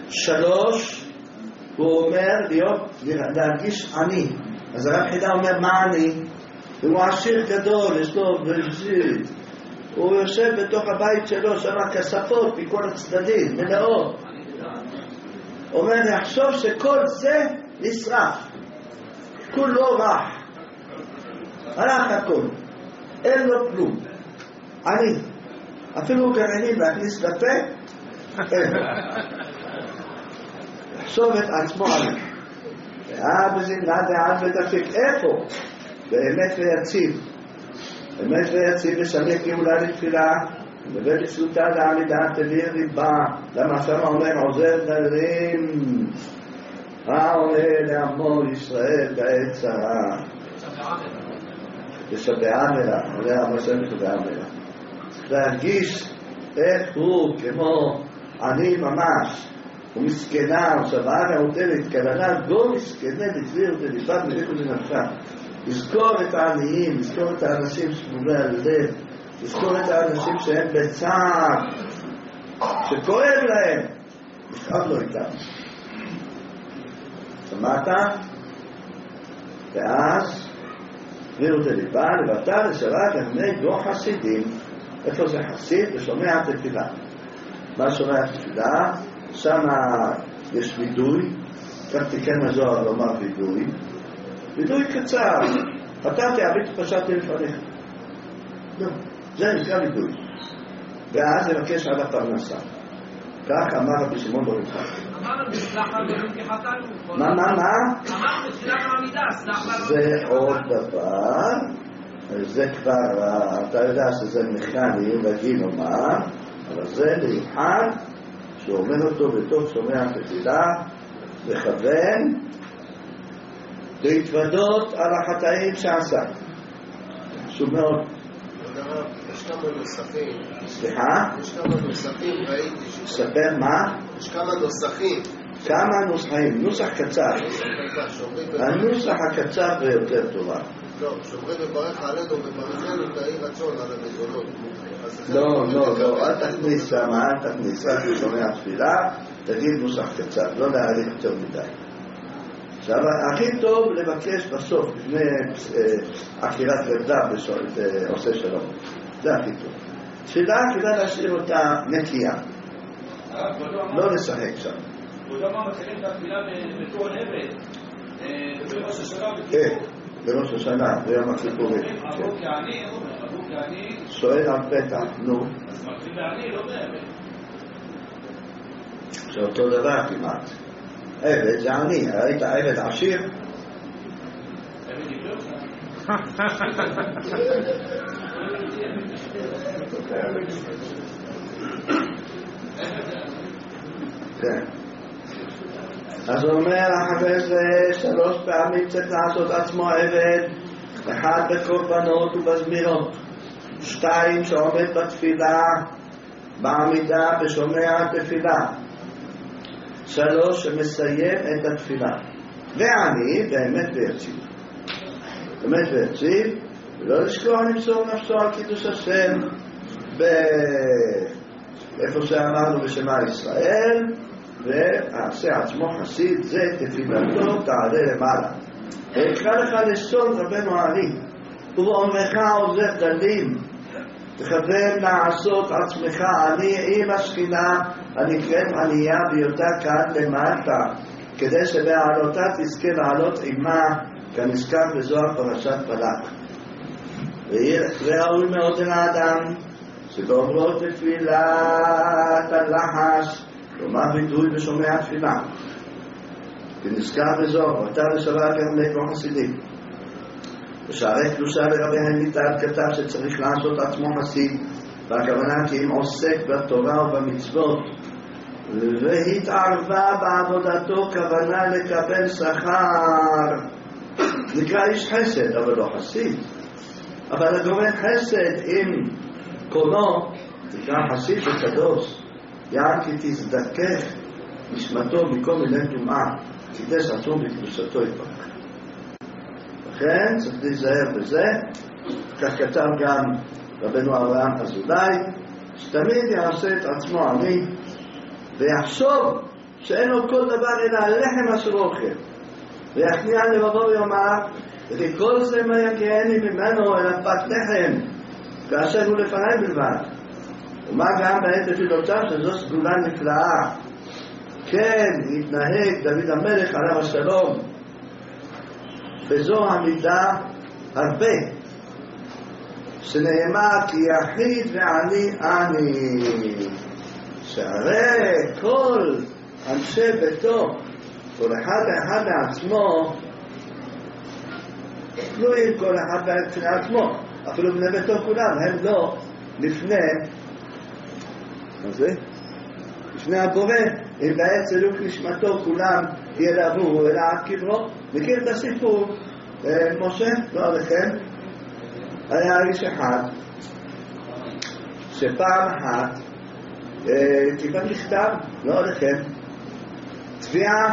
Speaker 1: שלוש, הוא אומר להיות, להרגיש עני. אז הרב חידה אומר מה עני? הוא עשיר גדול, יש לו בזית. הוא יושב בתוך הבית שלו, שם כספות מכל הצדדים, מלאות. הוא אומר, יחשוב שכל זה נשרף. כולו רע. הלך הכל. אין לו כלום. עני. אפילו גרעינים להכניס לפה, אין. יחשוב את עצמו עני. ואה בזמנה דעת ודפק. איפה? באמת ויציב. באמת ויציב ושמח גאולה לתפילה. ובית פשוטה לעמידה תביא ריבה. למה שם אומר עוזר דרים. העולה לעמו ישראל בעת צרה. ושבעה מלה. עולה עמו ישראל ושבעה מלה. להרגיש איך הוא כמו עני ממש. הוא מסכנה, הוא שבעה מעוטרת, כלנה גו מסכנה לצביר ולבד מלכו לנפשה. לזכור את העניים, לזכור את האנשים שבולי הלב, לזכור את האנשים שהם בצער, שכואב להם, נכאב לו איתם. שמעת? ואז וירו דליבה, לבטה לשרה גרמי גו חסידים. איפה זה חסיד? ושומע תפילה. מה שומע תפילה? שם יש וידוי, כך תיקן הזוהר לומר וידוי, וידוי קצר, פתרתי אביט פשטתי לפניך. זה נקרא וידוי. ואז לבקש על הפרנסה. כך אמר רבי שמעון בר יוחאי.
Speaker 2: אמרנו סלח לנו כי חטאנו.
Speaker 1: מה, מה, מה?
Speaker 2: אמרנו בתפילת העמידה, סלח לנו.
Speaker 1: זה עוד דבר, זה כבר, אתה יודע שזה מכני, רגיל לומר, אבל זה מיוחד, שהוא אומר אותו בתוך שומע תפילה, לכוון, להתוודות על החטאים שעשה. חשוב מאוד.
Speaker 5: יש כמה נוסחים.
Speaker 1: סליחה?
Speaker 5: יש כמה נוסחים, ראיתי.
Speaker 1: ספר מה?
Speaker 5: יש כמה נוסחים.
Speaker 1: כמה נוסחים, נוסח קצר. הנוסח הקצר ביותר טובה.
Speaker 5: לא, שאומרים לברך עלינו וברכנו תהי רצון על המזונות.
Speaker 1: לא, לא, לא, אל תכניס שם, אל תכניס, רק שומע תפילה, תגיד נוסח קצר, לא להאריך יותר מדי. עכשיו, הכי טוב לבקש בסוף, לפני עקירת רגליו עושה שלום. זה הכי טוב. תפילה כדאי להשאיר אותה נקייה. לא לשחק שם.
Speaker 3: הוא לא מה מתחילים את התפילה בתור נבד. בראש השנה.
Speaker 1: כן, בראש השנה, ביום הכיפורים.
Speaker 3: עבור כעני, עבור כעני.
Speaker 1: שואל על פתח, נו.
Speaker 3: אז מתחיל בעני, לא בעבד.
Speaker 1: זה אותו דבר כמעט. עבד זה עני, ראית עבד עשיר?
Speaker 3: עבד יבלוש?
Speaker 1: כן. אז הוא אומר אחרי זה שלוש פעמים צריך לעשות עצמו עבד, אחד בקורבנות ובזמירות, שתיים שעומד בתפילה בעמידה ושומע תפילה, שלוש שמסיים את התפילה, ועני באמת ויציב, באמת ויציב, ולא לשכוח למסור נפשו על קידוש השם באיפה שאמרנו בשמע ישראל, ועשה עצמו חסיד, זה תפילתו תעלה למעלה. ויקרא לך לשון רבנו העני, ובאומרך עוזר דלים, תכוון לעשות עצמך עני עם השכינה הנקראת ענייה בהיותה כאן למטה, כדי שבעלותה תזכה לעלות עמה כנזכר בזוהר פרשת בלק. וראוי מאוד אל האדם שבאומרו תפילת הלחש כלומר ביטוי ושומע תפילה כנזכר בזוהר ואתה לשווה גרמי כמו חסידים. בשערי קדושה לרבי המיטל כתב שצריך לעשות עצמו חסיד, והכוונה כי אם עוסק בתורה ובמצוות והתערבה בעבודתו כוונה לקבל שכר, נקרא איש חסד אבל לא חסיד. אבל הגורם חסד עם קונו נקרא חסיד וקדוש, יען כי תזדכך נשמתו מכל מיני טומאה, קידש עצמו בקדושתו יתברך. לכן צריך להיזהר בזה. כך כתב גם רבנו אברהם אזולאי, שתמיד יעשה את עצמו עני ויחשוב שאין לו כל דבר אלא הלחם אשר אוכל, ויכניע לבבו ויאמר, וכל זה מה יגיעני ממנו אל פת לחם, כאשר הוא לפניי בלבד. ומה גם בעת תפילותיו שזו סגולה נפלאה. כן, התנהג דוד המלך עליו השלום בזו המידה הרבה, שנאמר כי יחיד ועני אני, שהרי כל אנשי ביתו, כל אחד ואחד לעצמו, תלויים כל אחד בפני עצמו, אפילו בני ביתו כולם, הם לא לפני, מה זה? לפני הבורא, אם בעת צילוק נשמתו כולם ילבו אלא עד קברו. מכיר את הסיפור? משה, לא עליכם, היה איש אחד שפעם אחת קיבל מכתב, לא עליכם, תביעה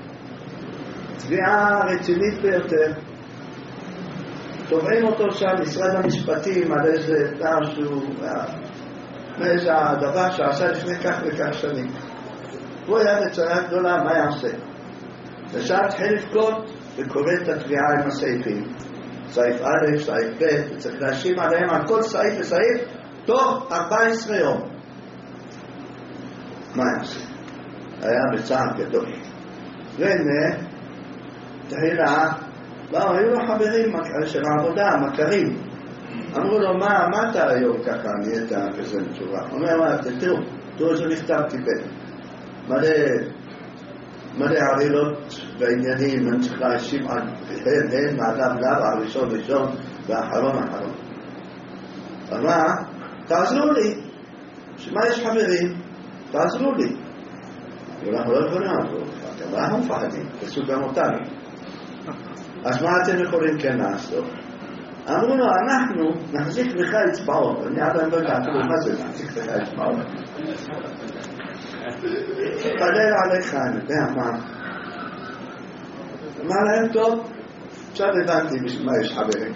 Speaker 1: תביעה רצינית ביותר. תובעים אותו שם משרד המשפטים על איזה משהו, מאיזה הדבר שעשה לפני כך וכך שנים. הוא היה בצרה גדולה, מה יעשה? ושם התחיל לבכות וקורא את התביעה עם הסעיפים, סעיף א', סעיף ב', וצריך להשיב עליהם על כל סעיף וסעיף תוך ארבע עשרה יום. מה יעשה? היה בצער גדול. והנה תחילה באו, היו לו חברים של העבודה, מכרים, אמרו לו, מה, מה אתה היום ככה נהיית כזה מצורה? הוא אומר, מה, תראו, תראו איזה מכתב קיבל, מלא מלא ערילות ועניינים, אני צריך להשיב על הן, הן, מאדם לאו, הראשון ראשון והאחרון אחרון. אבל מה? תעזרו לי, שמה יש חברים? תעזרו לי. ואנחנו לא יכולים לעזור, אתם אנחנו מפחדים, תעשו גם אותנו. אז מה אתם יכולים כן לעשות? אמרו לו, אנחנו נחזיק לך אצבעות. אני עדיין לא יודעת, מה זה נחזיק לך אצבעות? תפלל עליך, אני יודע מה. אמר להם, טוב, עכשיו הבנתי בשביל מה יש חברים.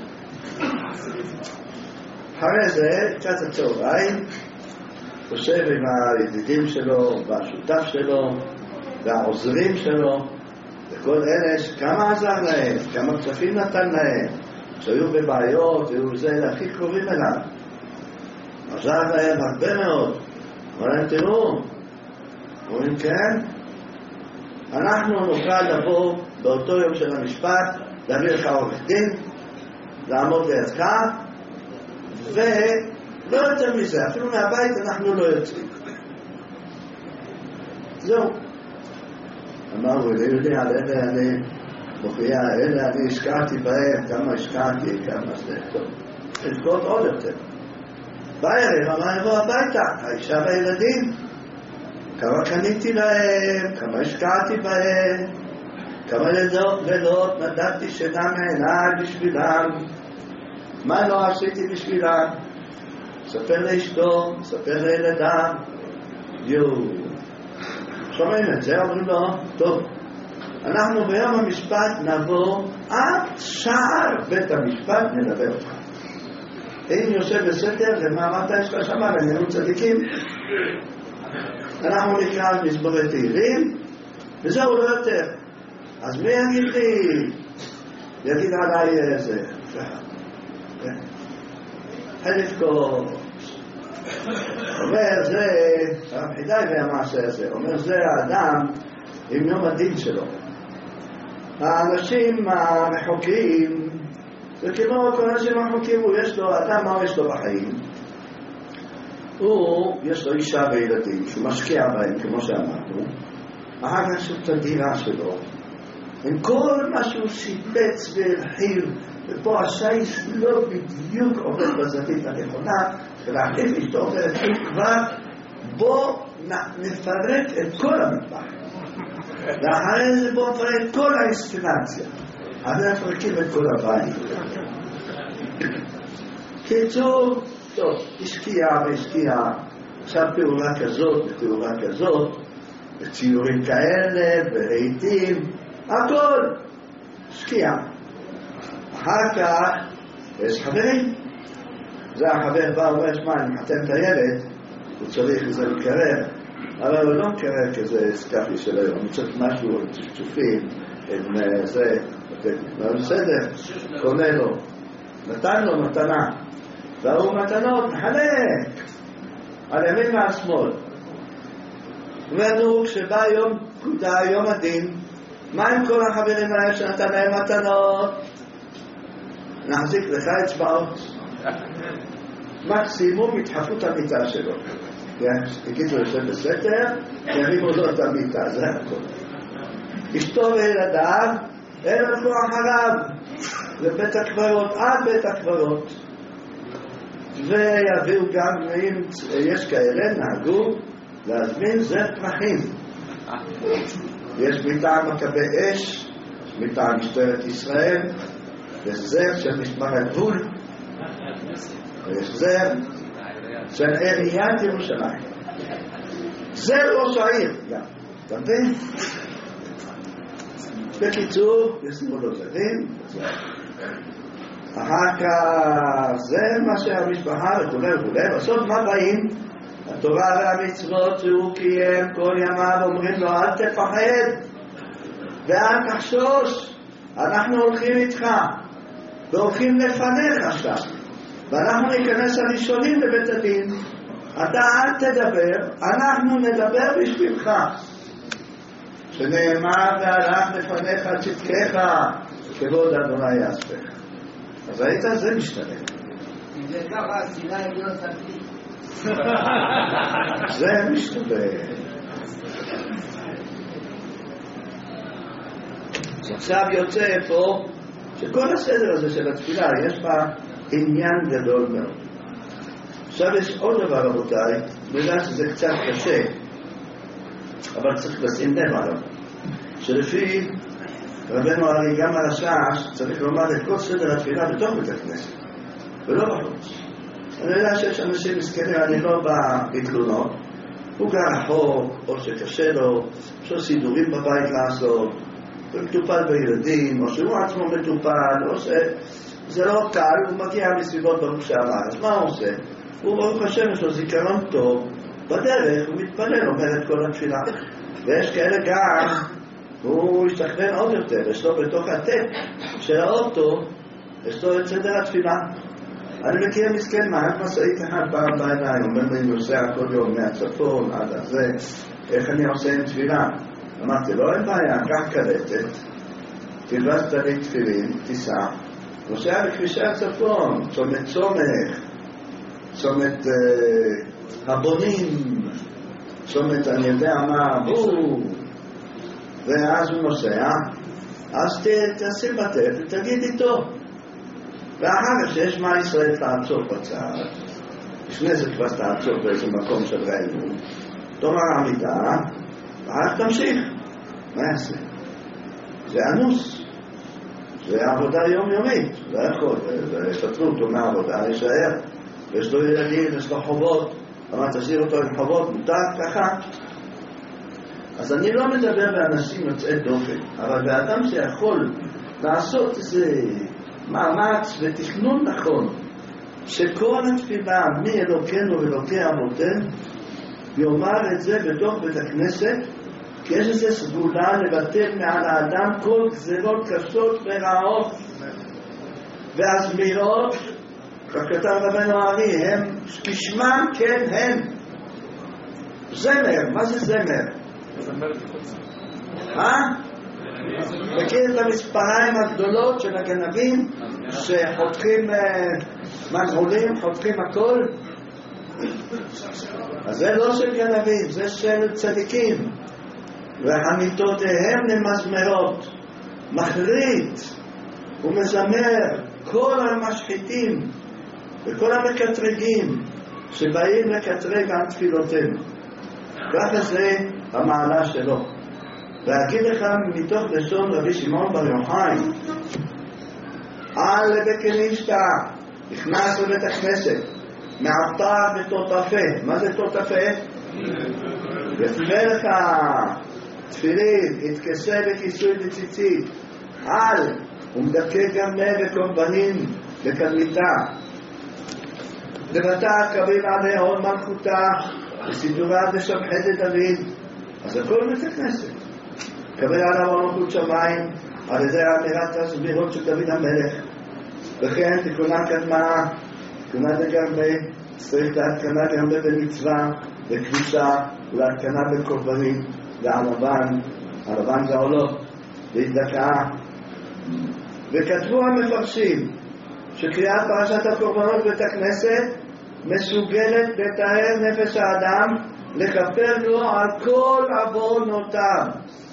Speaker 1: אחרי זה, קצת הצהריים, חושב עם הידידים שלו, והשותף שלו, והעוזרים שלו, וכל אלה שכמה עזר להם, כמה כספים נתן להם, שהיו בבעיות, היו זה הכי קרובים אליו. עזר להם הרבה מאוד. אבל הם תראו, אומרים כן, אנחנו נוכל לבוא באותו יום של המשפט, להביא לך עורך דין, לעמוד לידך, ולא יותר מזה, אפילו מהבית אנחנו לא יוצאים. זהו. אמרו, אני יודע על אלה אני מוכיח, אלה אני השקעתי בהם, כמה השקעתי, כמה זה, טוב. תתקעות עוד יותר. בערב, אמר יבוא הביתה, האישה והילדים, כמה קניתי להם, כמה השקעתי בהם, כמה לילות, לילות נדדתי שינה מעיניי בשבילם, מה לא עשיתי בשבילם, ספר לאשתו, ספר לילדם, יואו. שומעים את זה, אומרים לו, טוב, אנחנו ביום המשפט נבוא עד שער בית המשפט נדבר אותך. אם יושב בסתר, ומה אמרת יש לך שמה, ונראו צדיקים, אנחנו נקרא מזמורי תהילים, וזהו לא יותר. אז מי יגיד לי? יגיד עליי איזה, חלף כוס. אומר זה, הרב חידאי והמעשה הזה, אומר זה האדם עם יום הדין שלו. האנשים המחוקים, זה כמו כל אנשים המחוקים, הוא יש לו, אדם מה יש לו בחיים? הוא, יש לו אישה וילדים, שהוא משקיע בהם, כמו שאמרנו, אחר כך יש את הדירה שלו, עם כל מה שהוא שיפץ והרחיב, ופה השייס לא בדיוק עובד בזווית הנכונה, ולהחליף אשתו עובדת כבר, בוא נפרק את כל המטבח. ואחרי זה בוא נפרק את כל האינסטלציה. אז נפרקים את כל הבית. קיצור, טוב, השקיעה והשקיעה, עכשיו פעולה כזאת ופעולה כזאת, וציורים כאלה, ורהיטים, הכל, השקיעה. אחר כך, יש חברים. זה החבר בא ואומר, שמע, אני מחתן את הילד, הוא צריך איזה מקרר, אבל הוא לא מקרה כזה סקאפי של היום, הוא צריך משהו, צפצופים, עם זה, אבל בסדר, קונה לו, נתן לו מתנה, והוא מתנות, מחלק, על ימין מהשמאל. ואנו, כשבא יום פקודה, יום הדין, מה עם כל החברים האלה שנתן להם מתנות? נחזיק לך אצבעות. מקסימום ידחפו את המיטה שלו. יגידו יושב בסתר, ירימו לו את המיטה, זה הכל. אשתו וילדיו, הם הלכו אחריו, לבית הקברות, עד בית הקברות. ויביאו גם, אם יש כאלה, נהגו להזמין זר פרחים. יש מטעם מכבי אש, מטעם משטרת ישראל, יש זר של משמר הגבול, ויש זר של עיריית ירושלים. זה ראש העיר, גם. אתה מבין? בקיצור, ישימו לו זרים, אחר כך זה מה שהמשפחה וכולי וכולי. בסוף מה באים? התורה והמצוות שהוא קיים כל ימיו, אומרים לו אל תפחד ואל תחשוש, אנחנו הולכים איתך והולכים לפניך עכשיו, ואנחנו ניכנס הראשונים לבית הדין. אתה אל תדבר, אנחנו נדבר בשבילך, שנאמר והלך לפניך צדקך כבוד אדוני יעשך. אז היית זה משתנה.
Speaker 6: אם זה ככה, סיני לא סבתי.
Speaker 1: זה משתנה. אז עכשיו יוצא פה שכל הסדר הזה של התפילה יש בה עניין גדול מאוד. עכשיו יש עוד דבר רבותיי, בגלל שזה קצת קשה, אבל צריך לשים לב עליו, שלפי רבנו הרי גם על השעה צריך לומר את כל סדר התפילה בתוך בית הכנסת ולא בחוץ. אני יודע שיש אנשים מסכנים, אני לא בא בתלונות, הוא גר רחוק, או שקשה לו, יש לו סידורים בבית לעשות, הוא מטופל בילדים, או שהוא עצמו מטופל, או שזה לא קל, הוא מגיע מסביבות ברוך שעבר. אז מה הוא עושה? הוא ברוך השם יש לו זיכרון טוב, בדרך הוא מתפלל, אומר את כל התפילה. ויש כאלה גם, הוא ישתכנן עוד יותר, יש לו בתוך הטק של האוטו, יש לו את סדר התפילה. אני מכיר מסכן מהת מסעית אחד פעם בעיניים, אומר לי, אני נוסע כל יום מהצפון עד הזה, איך אני עושה עם תפילה? אמרתי, לא אין בעיה, קח קלטת, תלבש תלית תפילין, תיסע, נוסע בכבישי הצפון, צומת צומך, צומת uh, הבונים, צומת אני יודע מה, בואו, ואז הוא נוסע, אז ת, תשים בטף ותגיד איתו. ואחר כך שיש מה ישראל תעצור בצד, לפני זה כבר תעצור באיזה מקום של ראינו, תאמר עמידה, ואחר תמשיך. מה יעשה? זה אנוס, זה עבודה יומיומית, זה יכול, ושתנו אותו מהעבודה, להישאר, ויש לו ילדים, יש לו חובות, אבל תשאיר אותו עם חובות, מותר ככה. אז אני לא מדבר באנשים יוצאי דופן, אבל באדם שיכול לעשות איזה מאמץ ותכנון נכון, שכל התפילה מאלוקינו ואלוקי אבותינו, יאמר את זה בתוך בית הכנסת, כי יש איזו סגולה לבטל מעל האדם כל גזרות קשות ורעות והזמירות, כך כתב רבנו הארי, הם כשמם כן הם. זמר, מה זה זמר? אה? מכיר את המספריים הגדולות של הגנבים שחותכים מנעולים, חותכים הכל? אז זה לא של גנבים, זה של צדיקים, וחניתותיהם למזמרות, מחריט ומזמר כל המשחיתים וכל המקטרגים שבאים לקטרג על תפילותינו. ככה זה המעלה שלו. ואגיד לך מתוך לשון רבי שמעון בר יוחאי, על בקנישתא, נכנס לבית הכנסת, מעתה בתותפה. מה זה תותפה? יפה לך תפילין, יתכסה בכיסוי בציצית, על ומדכא גם לב וקורבנים לקדמיתה. לבטא קביל עלי הון מלכותה, וסידוריו ושבחי דוד, אז הכל בית הכנסת. קבל עליו מלכות שמיים על ידי אמירת הסבירות של דוד המלך, וכן תיקונה קדמה, תיקונה דגרבה, צריך להתקנה גם במצווה וקדושה ולהתקנה בקורבנים ועלבן, עלבן זה עולות והתדקעה. וכתבו המפרשים שקריאת פרשת הקורבנות בית הכנסת מסוגלת לתאר נפש האדם, לכפר לו על כל עוונותיו.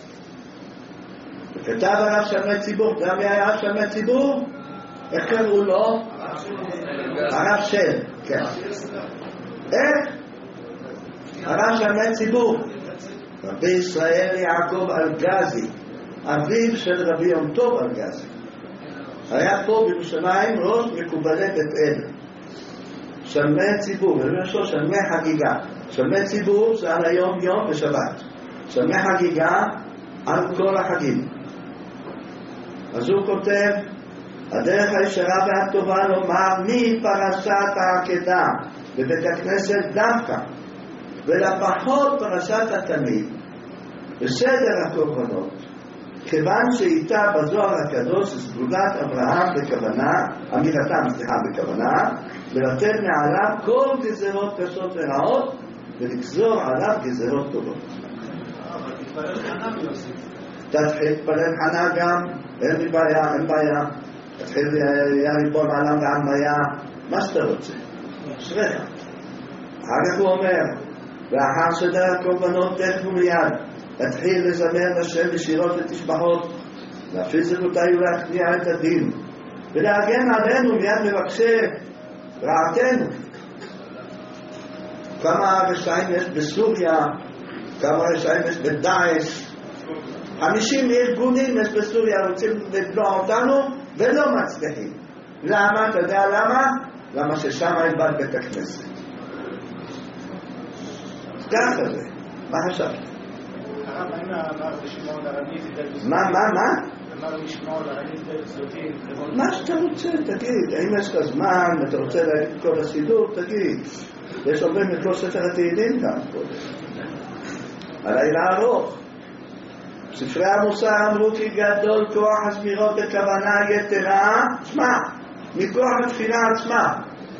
Speaker 1: וכתב הרב שלמי ציבור, אתה יודע מי היה הרב שלמי ציבור? איך קראו לו? הרב של, כן. איך? הרב שלמי ציבור, רבי ישראל יעקב אלגזי, אביו של רבי יום טוב אלגזי, היה פה בירושלים ראש מקובלי בית אל. שלמי ציבור, ולמשל שלמי חגיגה. שלמי ציבור זה על היום יום ושבת, שלמי חגיגה על כל החגים. אז הוא כותב, הדרך הישרה והטובה לומר מפרשת העקדה בבית הכנסת דווקא ולפחות פרשת התמיד בסדר הקורבנות, כיוון שאיתה בזוהר הקדוש סגולת אברהם בכוונה, אמירתם סליחה בכוונה, ולתת מעליו כל גזרות קשות ורעות ולגזור עליו גזרות טובות.
Speaker 3: אבל תתפלל חנה ויוסיף.
Speaker 1: תתחיל להתפלל חנה גם, אין לי בעיה, אין בעיה. תתחיל ריבון העולם והעמיה, מה שאתה רוצה. אשריך. אחר כך הוא אומר, ואחר שדר הקורבנות תכף ומיד, תתחיל לזמר לשם בשירות ותשבחות, להפעיל זכותי ולהכניע את הדין, ולהגן עלינו מיד מבקשי רעתנו. כמה רשעים יש בסוריה, כמה רשעים יש בדאעש, חמישים ארגונים יש בסוריה רוצים לבלוע אותנו ולא מצליחים. למה? אתה יודע למה? למה ששם אין בית בית הכנסת. ככה זה. מה חשבת? מה, מה, מה? מה שאתה רוצה, תגיד. האם יש לך זמן ואתה רוצה להגיד כל הסידור, תגיד. יש הרבה מכל ספר התהילים גם הלילה ארוך. ספרי המוסר אמרו כי גדול כוח הזמירות בכוונה יתרה, שמע, מכוח התפילה עצמה.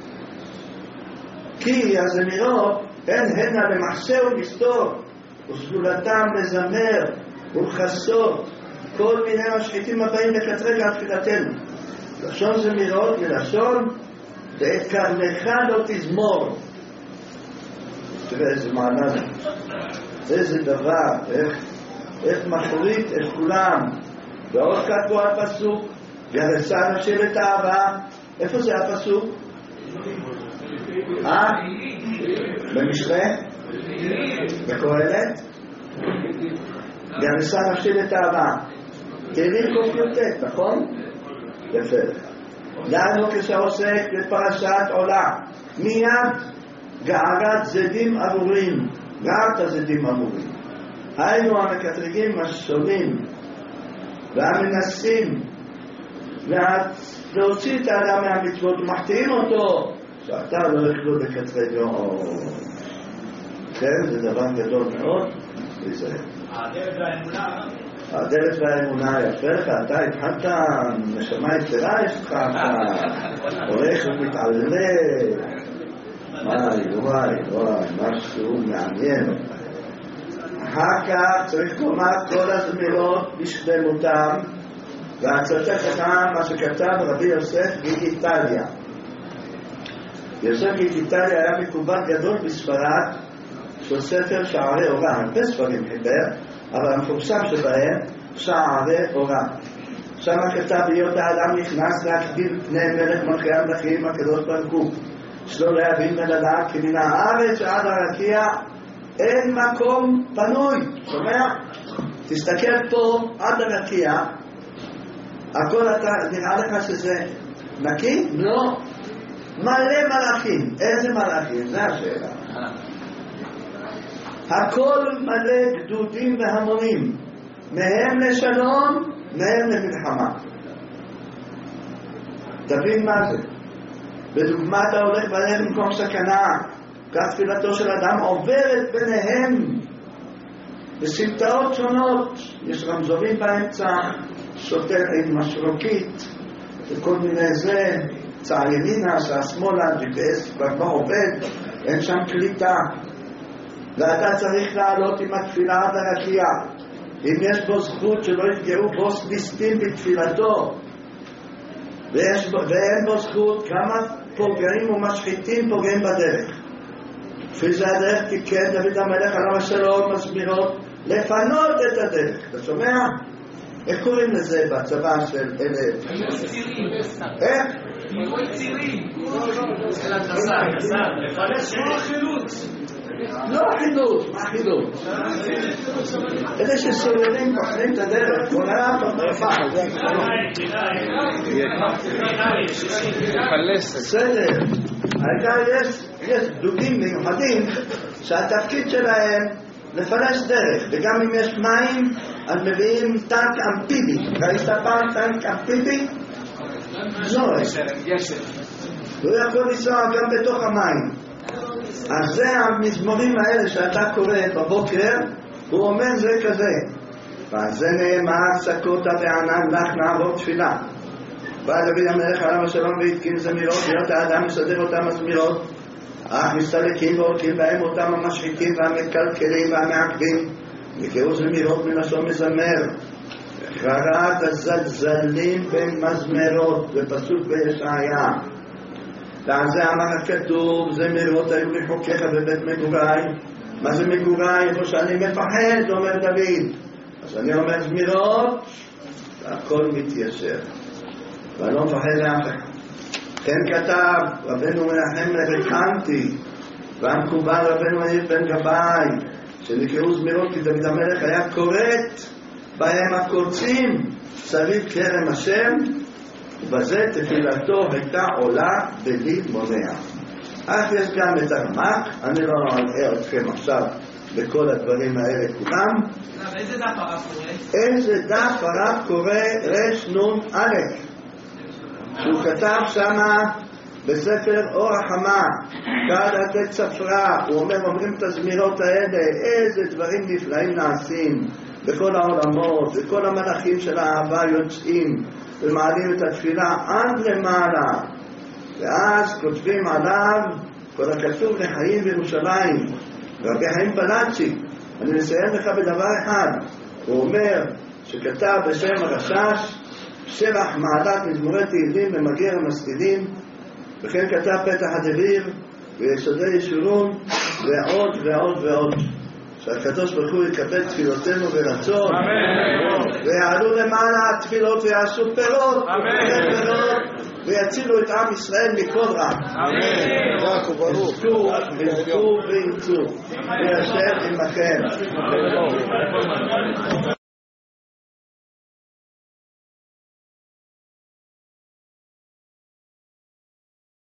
Speaker 1: כי הזמירות הן הנה למחסה ולסתור, וסגולתם לזמר ולחסות כל מיני משחיתים הבאים לקטרג על תפילתנו. לשון זמירות ללשון ואת קרנך לא תזמור. תראה איזה מעלה זה, איזה דבר, איך איך מחריט את כולם. ועוד כתבו הפסוק ירסה נשאר את האהבה. איפה זה הפסוק? אה? במשנה? בקהלת? ירסה נשאר את האהבה. תהילים ק"ט, נכון? יפה לך. דנו כשעוסק בפרשת עולה מיד גערת זדים ארורים, גערת זדים ארורים, היינו המקטרגים השונים והמנסים להוציא את האדם מהמצוות ומחטיאים אותו שאתה לא יכלו לקטרגו. כן, זה דבר גדול מאוד להיזהר.
Speaker 3: הדלת והאמונה
Speaker 1: הדלת והאמונה יפה לך, אתה התחלת נשמה יתרה, יש לך אתה הולך ומתעלה, וואי וואי וואי, משהו מעניין. אחר כך צריך לומר כל הזמירות בשלמותם, ואצטט לך מה שכתב רבי יוסף גיגיטליה. יוסף גיגיטליה היה מקובל גדול בספרד של ספר שערי אורה, הרבה ספרים חיבר, אבל המפורסם שבהם שערי אורה. שם כתב להיות האדם נכנס להקביל פני מלך מלכי המלכים הקדוש ברוך הוא, שלא להבין ולדעת כי מן הארץ עד הרקיע אין מקום פנוי. שומע? תסתכל פה עד הרקיע, הכל אתה נראה לך שזה נקי? לא. מלא מלאכים. איזה מלאכים? זה השאלה. הכל מלא גדודים והמונים, מהם לשלום, מהם למלחמה. תבין מה זה. בדוגמת ההולך בלב במקום סכנה, כך תפילתו של אדם עוברת ביניהם בסמטאות שונות, יש רמזורים באמצע, שוטר עם משרוקית וכל מיני זה, צער ימינה, צער שמאלה, ג'י פי אס כבר לא עובד, אין שם קליטה, ואתה צריך לעלות עם התפילה עד הרקיע. אם יש בו זכות שלא יפגעו בו סדיסטים בתפילתו, ויש בו, ואין בו זכות, כמה פוגעים ומשחיתים פוגעים בדרך. לפי זה הדרך תיקן דוד המלך עליו השלום מסבירות לפנות את הדרך. אתה שומע? איך קוראים לזה בצבא של אלה? איך?
Speaker 2: פינוי צירים.
Speaker 3: לפני חילוץ.
Speaker 1: לא חילוץ, מה חילוץ? אלה שסוללים פחדים את הדרך, כל העם במרפא. בסדר, העיקר יש דודים מיוחדים שהתפקיד שלהם לפלש דרך, וגם אם יש מים אז מביאים טנק אמפיבי. ראית פעם טנק אמפיבי? לא, הוא יכול לנסוע גם בתוך המים. אז זה המזמורים האלה שאתה קורא בבוקר, הוא אומר זה כזה, ואז זה נאמר סקוטה וענן לך נעבור תפילה. בא דוד המלך עליו השלום והתקין זמירות, להיות האדם מסדר אותם הזמירות, אך מסתלקים והולכים בהם אותם המשחיתים והמקלקלים והמעכבים, יקראו זמירות מלשון מזמר, חרט הזלזלים בין מזמרות, בפסוק בישעיה. ועל זה אמר הכתוב, זמירות היו לחוקיך בבית מגוריי. מה זה מגוריי? איפה שאני מפחד, אומר דוד. אז אני אומר זמירות, והכל מתיישר. ואני לא מפחד לאף אחד. כן כתב רבנו מנחם רקנטי, והמקובל רבנו מאיר בן גבאי, שנקראו זמירות כי דוד המלך היה קוראת בהם הקורצים סביב כרם השם, ובזה תפילתו הייתה עולה בלי מונע. אך יש גם את הרמ"ק, אני לא אראה אתכם עכשיו בכל הדברים האלה כולם.
Speaker 2: איזה דף הרב קורא?
Speaker 1: איזה דף הרב קורא? רש נון א', שהוא כתב שמה בספר אור החמה, כאן לתת ספרה, הוא אומר, אומרים את הזמירות האלה, איזה דברים נפלאים נעשים בכל העולמות, וכל המלאכים של האהבה יוצאים ומעלים את התפילה עד למעלה, ואז כותבים עליו כל הכתוב לחיים בירושלים, רבי חיים פלאצ'י. אני מסיים לך בדבר אחד, הוא אומר שכתב בשם הרשש שבח מעלת מזמורי תהילים במגר המסתידים, וכן כתב פתח הדביר ויסודי ישורון ועוד ועוד ועוד. שהקדוש ברוך הוא יקבל תפילותינו ברצון, ויעלו למעלה התפילות ויעשו פירות ויצילו את עם ישראל מכל רע. יזכו ויזכו וימצאו, וישב עמכם.